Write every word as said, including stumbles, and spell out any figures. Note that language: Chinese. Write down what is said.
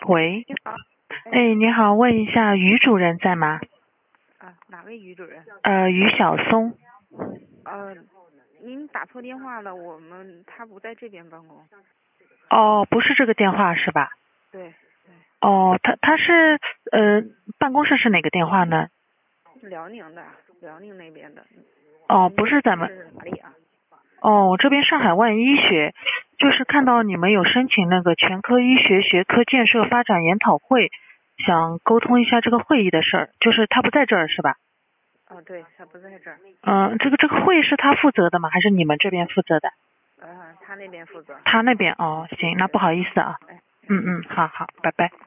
喂， 你好。 哎，你好，问一下于主任在吗？ 啊，哪位于主任？ 呃，于小松。 呃，您打错电话了，我们他不在这边办公。 哦，不是这个电话是吧？ 对对。 哦，他他是呃，办公室是哪个电话呢？ 辽宁的，辽宁那边的。 哦，不是咱们。 是哪里啊？ 哦，我这边上海万医学，就是看到你们有申请那个全科医学学科建设发展研讨会，想沟通一下这个会议的事儿，就是他不在这儿是吧？ 哦，对，他不在这儿。 嗯，这个这个会是他负责的吗？还是你们这边负责的？ 呃，他那边负责。 他那边哦，行，那不好意思啊。 哎。 嗯嗯，好好，拜拜。